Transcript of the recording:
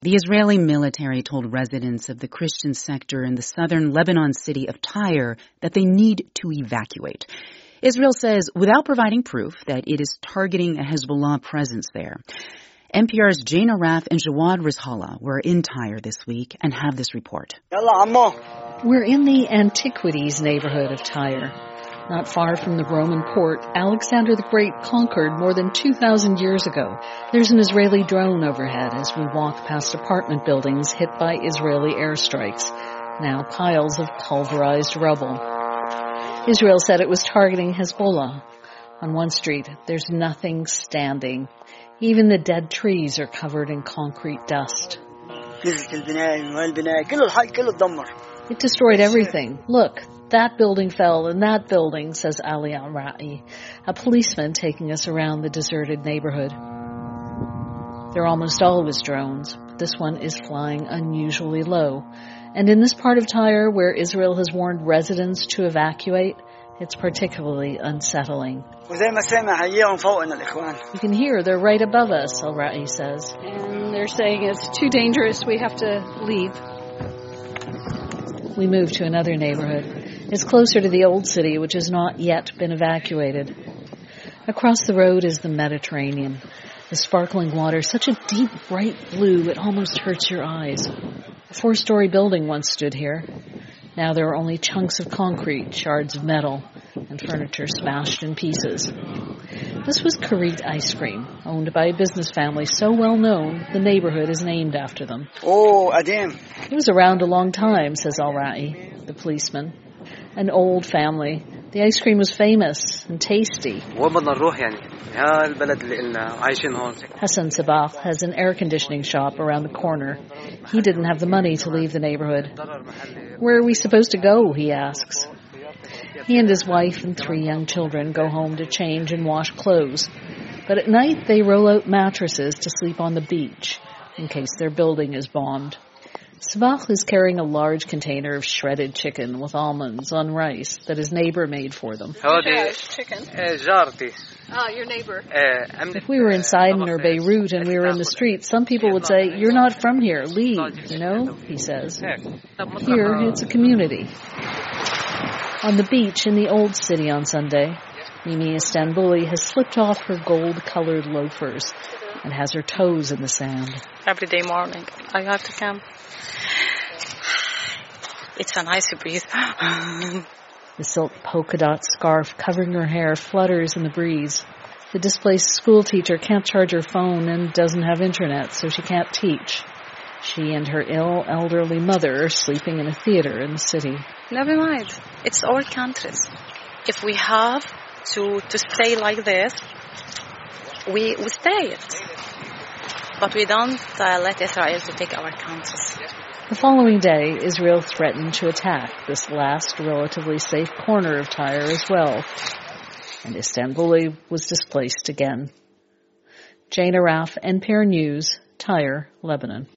The Israeli military told residents of the Christian sector in the southern Lebanon city of Tyre that they need to evacuate. Israel says without providing proof that it is targeting a Hezbollah presence there. NPR's Jane Araf and Jawad Rizhala were in Tyre this week and have this report. We're in the Antiquities neighborhood of Tyre. Not far from the Roman port, Alexander the Great conquered more than 2,000 years ago. There's an Israeli drone overhead as we walk past apartment buildings hit by Israeli airstrikes, now piles of pulverized rubble. Israel said it was targeting Hezbollah. On one street, there's nothing standing. Even the dead trees are covered in concrete dust. It destroyed everything. Look, that building fell and that building, says Ali Al-Ra'i, a policeman taking us around the deserted neighborhood. There are almost always drones, but this one is flying unusually low. And in this part of Tyre, where Israel has warned residents to evacuate, it's particularly unsettling. You can hear they're right above us, Al-Ra'i says. And they're saying it's too dangerous, we have to leave. We move to another neighborhood. It's closer to the old city, which has not yet been evacuated. Across the road is the Mediterranean. The sparkling water, such a deep, bright blue, it almost hurts your eyes. A 4-story building once stood here. Now there are only chunks of concrete, shards of metal, and furniture smashed in pieces. This was Karit Ice Cream, owned by a business family so well known the neighborhood is named after them. Oh, Adim. It was around a long time, says Al-Ra'i, the policeman. An old family. The ice cream was famous and tasty. Hassan Sabah has an air conditioning shop around the corner. He didn't have the money to leave the neighborhood. Where are we supposed to go, he asks. He and his wife and 3 young children go home to change and wash clothes. But at night they roll out mattresses to sleep on the beach in case their building is bombed. Sabah is carrying a large container of shredded chicken with almonds on rice that his neighbor made for them. Chicken? Your neighbor. If we were in Sidon or Beirut and we were in the street, some people would say, "You're not from here, leave," you know, he says. Here, it's a community. On the beach in the old city on Sunday, Mimi Istanbuli has slipped off her gold-colored loafers and has her toes in the sand. Every day morning, I have to come. It's a nice breeze. The silk polka dot scarf covering her hair flutters in the breeze. The displaced school teacher can't charge her phone and doesn't have internet, so she can't teach. She and her ill elderly mother are sleeping in a theater in the city. Never mind. It's our countries. If we have to stay like this, we stay it. But we don't let Israel to take our countries. The following day, Israel threatened to attack this last relatively safe corner of Tyre as well. And Istanbul was displaced again. Jane Araf, NPR News, Tyre, Lebanon.